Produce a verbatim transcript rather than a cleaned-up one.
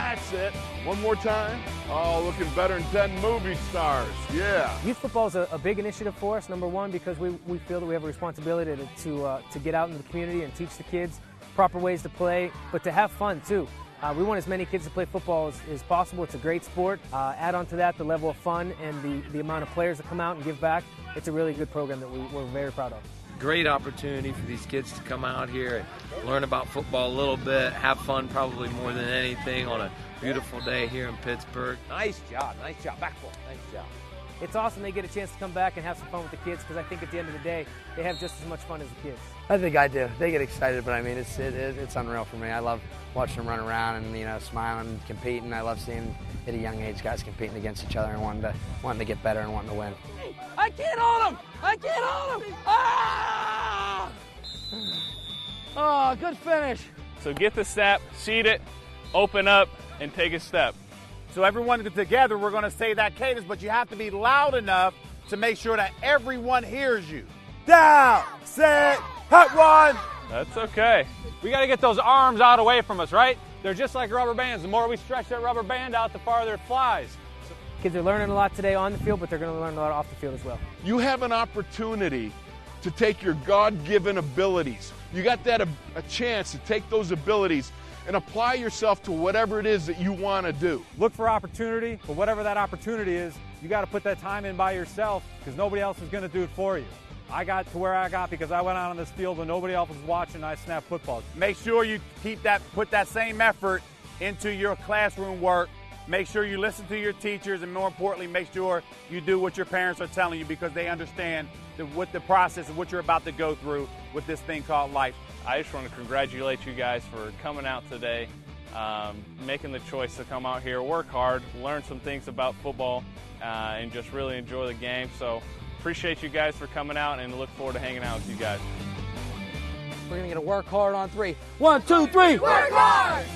That's it. One more time. Oh, looking better than ten movie stars. Yeah. Youth football is a, a big initiative for us, number one, because we, we feel that we have a responsibility to, to, uh, to get out into the community and teach the kids proper ways to play, but to have fun, too. Uh, we want as many kids to play football as, as possible. It's a great sport. Uh, add on to that the level of fun and the, the amount of players that come out and give back. It's a really good program that we, we're very proud of. Great opportunity for these kids to come out here and learn about football a little bit, have fun probably more than anything on a beautiful day here in Pittsburgh. Nice job, nice job, back foot, nice job. It's awesome they get a chance to come back and have some fun with the kids, because I think at the end of the day, they have just as much fun as the kids. I think I do. They get excited, but I mean, it's it, it, it's unreal for me. I love watching them run around and, you know, smiling and competing. I love seeing at a young age guys competing against each other and wanting to wanting to get better and wanting to win. I can't hold him! I can't hold him! Ah! Oh, good finish. So get the snap, seed it, open up, and take a step. So everyone together, we're going to say that cadence, but you have to be loud enough to make sure that everyone hears you. Down, set, hut one. That's okay. We got to get those arms out away from us, right? They're just like rubber bands. The more we stretch that rubber band out, the farther it flies. Kids are learning a lot today on the field, but they're going to learn a lot off the field as well. You have an opportunity to take your God-given abilities. You got that a, a chance to take those abilities and apply yourself to whatever it is that you want to do. Look for opportunity, but whatever that opportunity is, you got to put that time in by yourself, because nobody else is going to do it for you. I got to where I got because I went out on this field when nobody else was watching and I snapped footballs. Make sure you keep that, put that same effort into your classroom work. Make sure you listen to your teachers, and more importantly, make sure you do what your parents are telling you, because they understand the, what the process of what you're about to go through with this thing called life. I just want to congratulate you guys for coming out today, um, making the choice to come out here, work hard, learn some things about football, uh, and just really enjoy the game. So appreciate you guys for coming out, and look forward to hanging out with you guys. We're going to get a work hard on three. One, two, three. Work hard!